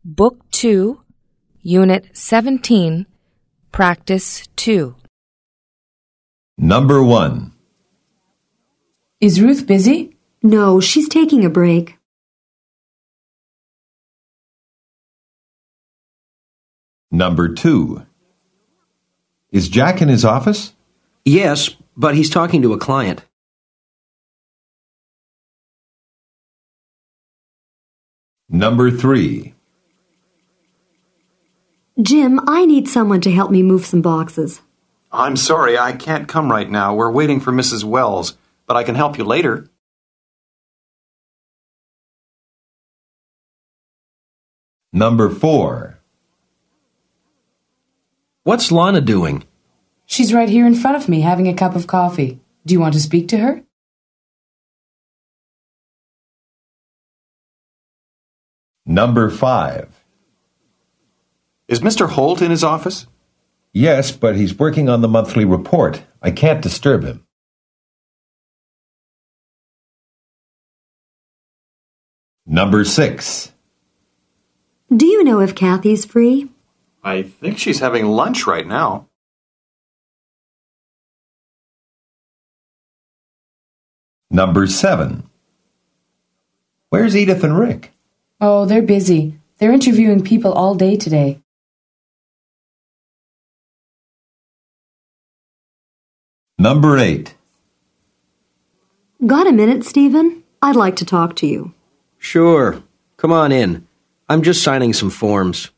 Book 2, Unit 17, Practice 2. Number 1. Is Ruth busy? No, she's taking a break. Number 2. Is Jack in his office? Yes, but he's talking to a client. Number 3. Jim, I need someone to help me move some boxes. I'm sorry, I can't come right now. We're waiting for Mrs. Wells, but I can help you later. Number 4. What's Lana doing? She's right here in front of me having a cup of coffee. Do you want to speak to her? Number 5. Is Mr. Holt in his office? Yes, but he's working on the monthly report. I can't disturb him. Number 6. Do you know if Kathy's free? I think she's having lunch right now. Number 7. Where's Edith and Rick? Oh, they're busy. They're interviewing people all day today. Number 8. Got a minute, Stephen? I'd like to talk to you. Sure. Come on in. I'm just signing some forms.